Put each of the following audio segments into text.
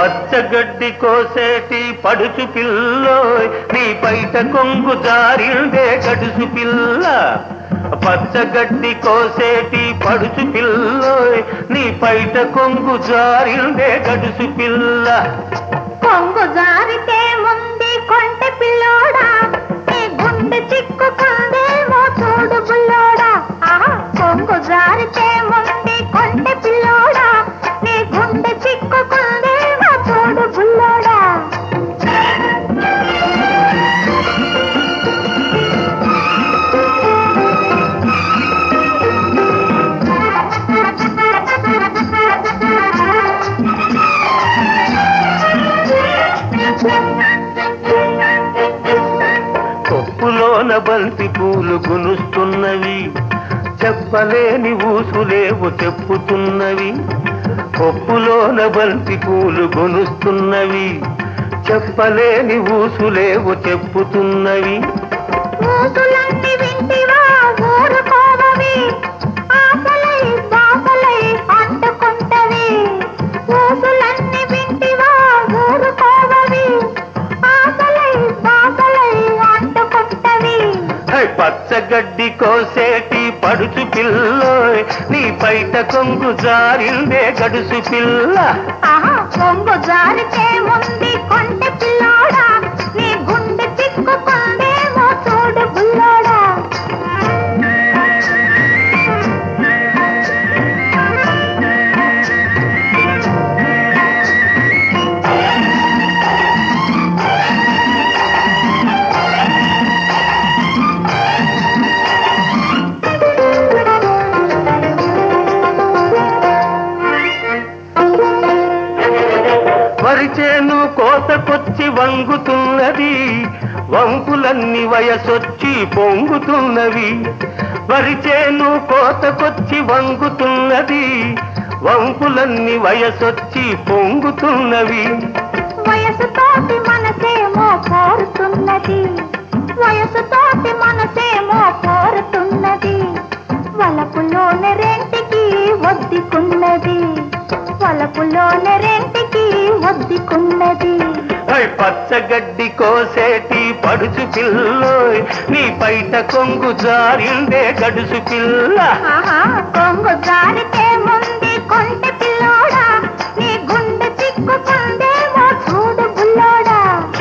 పచ్చగడ్డి కోసేటి పడుచు పిల్లోయ్ నీ బయట కొంగు జారిందే గడుసు పిల్ల. పచ్చగడ్డి కోసేటి పడుచు పిల్లోయ్ నీ బయట కొంగు జారిందే గడుసు పిల్ల. కొంగు జారితే ముందు కొంటె పిల్లోడా నీ గుండె చిక్కుకుందేమో చూడు బుల్లోడా. కొంగు జారితే ముందు కొంటె పిల్లోడా నీ గుండె చిక్కుకుందేమో చూడు బుల్లోడా. కొప్పులోన బంతి పూలు గునుస్తున్నవి, చెప్పలేని ఊసులేవు చెప్పుతున్నవి. కొప్పులోన బంతి పూలు గునుస్తున్నవి, చెప్పలేని ఊసులేవు చెప్పుతున్నవి. ఊసులన్నీ వింటివా ఊరుకోవవి, ఆశలై బాసలై అంటుకుంటవి. ఊసులన్నీ వింటివా ఊరుకోవవి, ఆశలై బాసలై అంటుకుంటవి. పచ్చగడ్డి కోసేటి పడుచు పిల్లోయ్ నీ బయట కొంగు జారిందే గడుసు పిల్ల. కొంగు జారితే ముందు కొంటె పిల్లోడా నీ గుండె చిక్కుకుందేమో చూడు బుల్లోడా. వరిచేను కోతకొచ్చి వంగుతున్నది, వంపులన్నీ వయసొచ్చి పొంగుతున్నవి. వరిచేను కోతకొచ్చి వంగుతున్నది, వంపులన్నీ వయసొచ్చి పొంగుతున్నవి. వయసుతోటి మనసేమో కోరుతున్నది, వయసుతోటి మనసేమో కోరుతున్నది. వలపులోని రెంటికి ఒద్దుకున్నది, వలపులోని రెంటికి ఒద్దుకున్నది. పచ్చగడ్డి కోసేటి పడుచు పిల్లోయ్ నీ బయట కొంగు జారిందే గడుసు పిల్ల. కొంగు జారితే ముందు కొంటె పిల్లోడా నీ గుండె చిక్కుకుందేమో చూడు బుల్లోడా.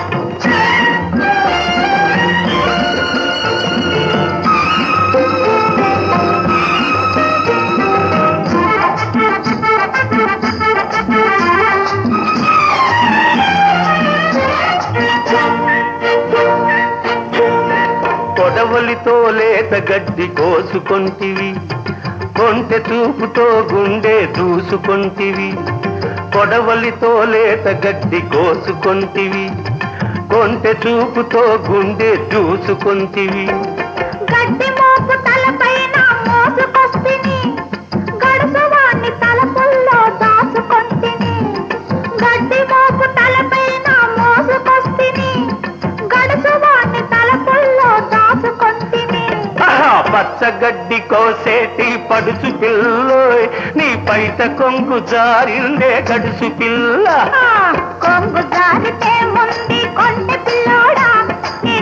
కొడవలితో లేత గడ్డి కోసుకొంటివి, కొంటె చూపుతో గుండె దూసుకొంటివి. కొడవలితో లేత గడ్డి కోసుకొంటివి, కొంటె చూపుతో గుండె దూసుకొంటివి. గడ్డి మోపు తలపైన మోసుకొస్తిని, గడుసువాణ్ణి తలపుల్లో దాచుకొంటిని. గడ్డి మోపు తలపైన మోసుకొస్తిని, గడుసువాణ్ణి తలపుల్లో దాచుకొంటిని. పచ్చగడ్డి కోసేటి పడుచు పిల్లోయ్ నీ బయట కొంగు జారిందే గడుసు పిల్ల. కొంగు జారితే ముందు కొంటె పిల్లోడా నీ